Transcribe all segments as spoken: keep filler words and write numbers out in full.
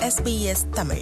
S B S Tamil.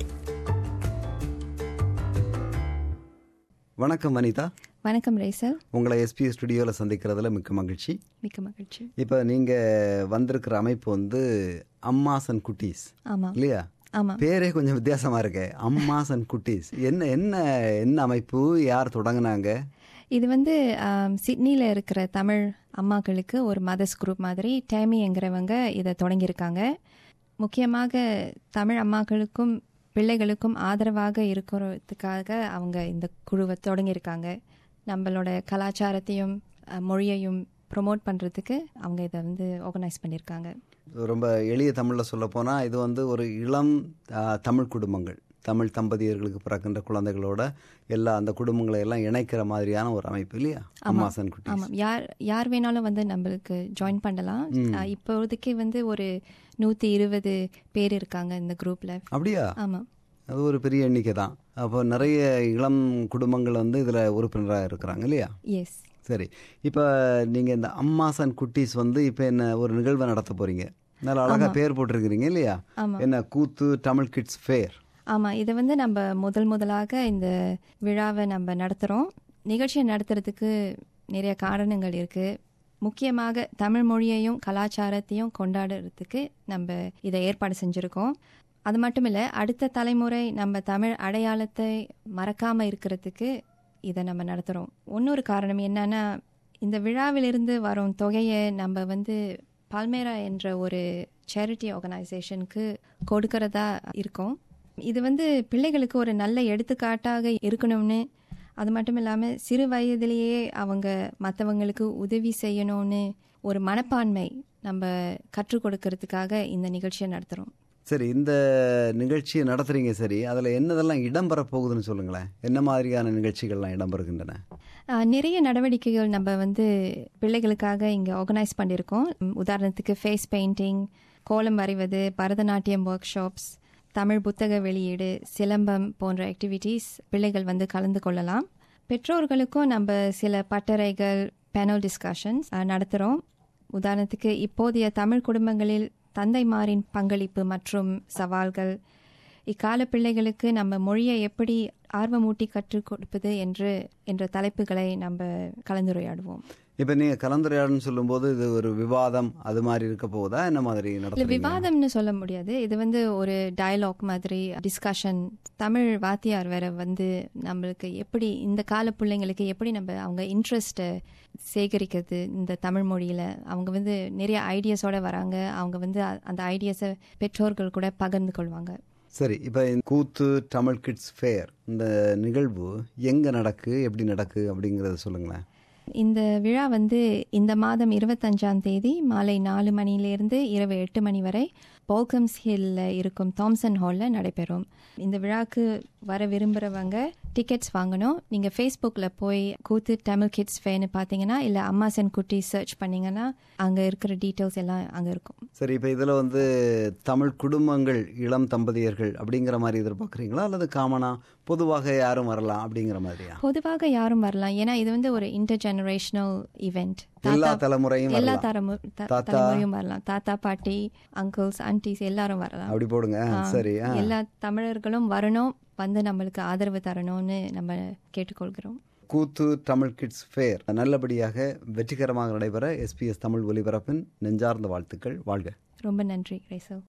வணக்கம் வனிதா. வணக்கம் ரைசல். உங்களை எஸ்பிஎஸ் ஸ்டுடியோவில் சந்திக்கிறதுல மிக்க மகிழ்ச்சி. மிக்க மகிழ்ச்சி. இப்போ நீங்கள் வந்திருக்கிற அமைப்பு வந்து அம்மாஸ் அண்ட் குட்டீஸ். ஆமாம் இல்லையா? ஆமாம். பேரே கொஞ்சம் வித்தியாசமாக இருக்கு, அம்மாஸ் அண்ட் குட்டீஸ். என்ன என்ன என்ன அமைப்பு, யார் தொடங்கினாங்க? இது வந்து சிட்னியில் இருக்கிற தமிழ் அம்மாக்களுக்கு ஒரு மதர்ஸ் குரூப் மாதிரி டேமிங்கிறவங்க இதை தொடங்கியிருக்காங்க. முக்கியமாக தமிழ் அம்மாக்களுக்கும் பிள்ளைகளுக்கும் ஆதரவாக இருக்கிறதுக்காக அவங்க இந்த குழுவை தொடங்கியிருக்காங்க. நம்மளோட கலாச்சாரத்தையும் மொழியையும் ப்ரொமோட் பண்ணுறதுக்கு அவங்க இதை வந்து ஆர்கனைஸ் பண்ணியிருக்காங்க. ரொம்ப எளிய தமிழில் சொல்ல போனால் இது வந்து ஒரு இளம் தமிழ் குடும்பங்கள், தமிழ் தம்பதியர்களுக்கு பிறக்கின்ற குழந்தைகளோட எல்லா அந்த குடும்பங்களை எல்லாம் இணைக்கிற மாதிரியான ஒரு அமைப்பு இல்லையா? அம்மாஸ் அண்ட் குட்டீஸ். ஆமாம். யார் யார் வேணாலும் வந்து நம்மளுக்கு ஜாயின் பண்ணலாம். இப்போதைக்கு வந்து ஒரு நூற்றி இருபது பேர் இருக்காங்க இந்த குரூப்பில். அப்படியா? ஆமாம். அது ஒரு பெரிய எண்ணிக்கை தான். அப்போ நிறைய இளம் குடும்பங்கள் வந்து இதில் உறுப்பினராக இருக்கிறாங்க இல்லையா? எஸ். சரி, இப்போ நீங்கள் இந்த அம்மாஸ் அண்ட் குட்டீஸ் வந்து இப்போ என்ன ஒரு நிகழ்வை நடத்த போகிறீங்க. நல்ல அழகாக பேர் போட்டிருக்கிறீங்க இல்லையா? என்ன கூத்து தமிழ் கிட்ஸ் ஃபேர். ஆமாம். இதை வந்து நம்ம முதல் முதலாக இந்த விழாவை நம்ம நடத்துகிறோம். நிகழ்ச்சியை நடத்துறதுக்கு நிறைய காரணங்கள் இருக்குது. முக்கியமாக தமிழ் மொழியையும் கலாச்சாரத்தையும் கொண்டாடுறதுக்கு நம்ம இதை ஏற்பாடு செஞ்சுருக்கோம். அது மட்டும் இல்லை, அடுத்த தலைமுறை நம்ம தமிழ் அடையாளத்தை மறக்காமல் இருக்கிறதுக்கு இதை நம்ம நடத்துகிறோம். இன்னொரு காரணம் என்னன்னா, இந்த விழாவிலிருந்து வரும் தொகையை நம்ம வந்து பால்மேரா என்ற ஒரு சேரிட்டி ஆர்கனைசேஷனுக்கு கொடுக்கறதா இருக்கோம். இது வந்து பிள்ளைகளுக்கு ஒரு நல்ல எடுத்துக்காட்டாக இருக்கணும்னு, அது மட்டும் இல்லாமல் சிறு வயதிலேயே அவங்க மற்றவங்களுக்கு உதவி செய்யணும்னு ஒரு மனப்பான்மை நம்ம கற்றுக் கொடுக்கறதுக்காக இந்த நிகழ்ச்சியை நடத்துகிறோம். சரி, இந்த நிகழ்ச்சியை நடத்துறீங்க. சரி, அதில் என்னதெல்லாம் இடம்பெற போகுதுன்னு சொல்லுங்களேன். என்ன மாதிரியான நிகழ்ச்சிகள்லாம் இடம்பெறுகின்றன? நிறைய நடவடிக்கைகள் நம்ம வந்து பிள்ளைகளுக்காக இங்கே ஆர்கனைஸ் பண்ணியிருக்கோம். உதாரணத்துக்கு ஃபேஸ் பெயிண்டிங், கோலம் வரைவது, பரதநாட்டியம் ஒர்க் ஷாப்ஸ், தமிழ் புத்தக வெளியீடு, சிலம்பம் போன்ற ஆக்டிவிட்டீஸ் பிள்ளைகள் வந்து கலந்து கொள்ளலாம். பெற்றோர்களுக்கும் நம்ம சில பட்டறைகள், பேனல் டிஸ்கஷன்ஸ் நடத்துகிறோம். உதாரணத்துக்கு இப்போதைய தமிழ் குடும்பங்களில் தந்தைமாரின் பங்களிப்பு மற்றும் சவால்கள், இக்கால பிள்ளைகளுக்கு நம்ம மொழியை எப்படி ஆர்வமூட்டி கற்றுக் கொடுப்பது என்று என்ற தலைப்புகளை நம்ம கலந்துரையாடுவோம். இப்போ நீங்கள் கலந்துரையாடுன்னு சொல்லும்போது இது ஒரு விவாதம் அது மாதிரி இருக்க போதா, என்ன மாதிரி நடக்கும்? விவாதம்னு சொல்ல முடியாது, இது வந்து ஒரு டயலாக் மாதிரி டிஸ்கஷன். தமிழ் வாத்தியார் வேற வந்து நம்மளுக்கு எப்படி இந்த கால பிள்ளைங்களுக்கு எப்படி நம்ம அவங்க இன்ட்ரெஸ்ட்டை சேகரிக்கிறது இந்த தமிழ் மொழியில். அவங்க வந்து நிறைய ஐடியாஸோட வராங்க. அவங்க வந்து அந்த ஐடியாஸை பெற்றோர்கள் கூட பகிர்ந்து கொள்வாங்க. சரி, இப்போ கூத்து தமிழ் கிட்ஸ் ஃபேர் இந்த நிகழ்வு எங்கே நடக்கு, எப்படி நடக்கு அப்படிங்கிறத சொல்லுங்களேன். இந்த விழா வந்து இந்த மாதம் இருபத்தஞ்சாம் தேதி மாலை நாலு மணிலேருந்து இரவு எட்டு மணி வரை போல்கம்ஸ் ஹில்ல இருக்கும் தாம்சன் ஹாலில் நடைபெறும். இந்த விழாவுக்கு வர விரும்புகிறவங்க டிக்கெட்ஸ் வாங்கணும். நீங்கள் ஃபேஸ்புக்கில் போய் கூத்து தமிழ் கிட்ஸ் ஃபேர்னு பார்த்தீங்கன்னா, இல்லை அம்மாஸ் அண்ட் குட்டி சர்ச் பண்ணிங்கன்னா அங்கே இருக்கிற டீட்டெயில்ஸ் எல்லாம் அங்கே இருக்கும். சரி, இப்போ இதில் வந்து தமிழ் குடும்பங்கள், இளம் தம்பதியர்கள் அப்படிங்கிற மாதிரி எதிர்பார்க்குறீங்களா, அல்லது காமனாக பொதுவாக யாரும் வரலாம் அப்படிங்கிற மாதிரியா? பொதுவாக யாரும் வரலாம். ஏன்னா இது வந்து ஒரு இன்டர் ஜெனரேஷனல் ஈவெண்ட். எல்லா தலைமுறையும் எல்லா தலைமுறையும் வரலாம். தாத்தா பாட்டி அங்கிள்ஸ் ஆன்டிஸ் எல்லாரும் வரலாம். அப்படி போடுங்க. சரி, எல்லா தமிழர்களும் வரணும், வந்து நம்மளுக்கு ஆதரவு தரணும்னு நம்ம கேட்டுக்கொள்கிறோம். கூத்து தமிழ் கிட்ஸ் ஃபேர் நல்லபடியாக வெற்றிகரமாக நடைபெற எஸ்பிஎஸ் தமிழ் ஒலிபரப்பின் நெஞ்சார்ந்த வாழ்த்துக்கள். வாழ்க. ரொம்ப நன்றி Raisal.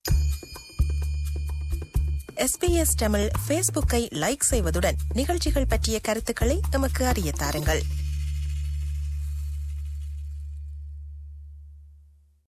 S B S Tamil ஃபேஸ்புக்கை லைக் செய்வதுடன் நிகழ்ச்சிகள் பற்றிய கருத்துக்களை நமக்கு அறிய தாருங்கள்.